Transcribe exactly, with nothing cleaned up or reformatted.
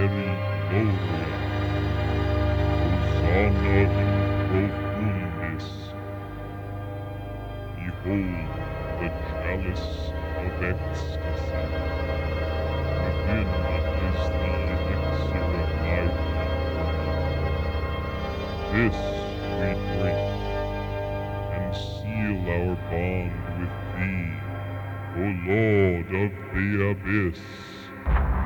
miserere gloria. Hosanna in profundis. Behold the chalice of ecstasy. Within is the elixir of life eternal. This we drink, and seal our bond with thee, O Lord of the Abyss.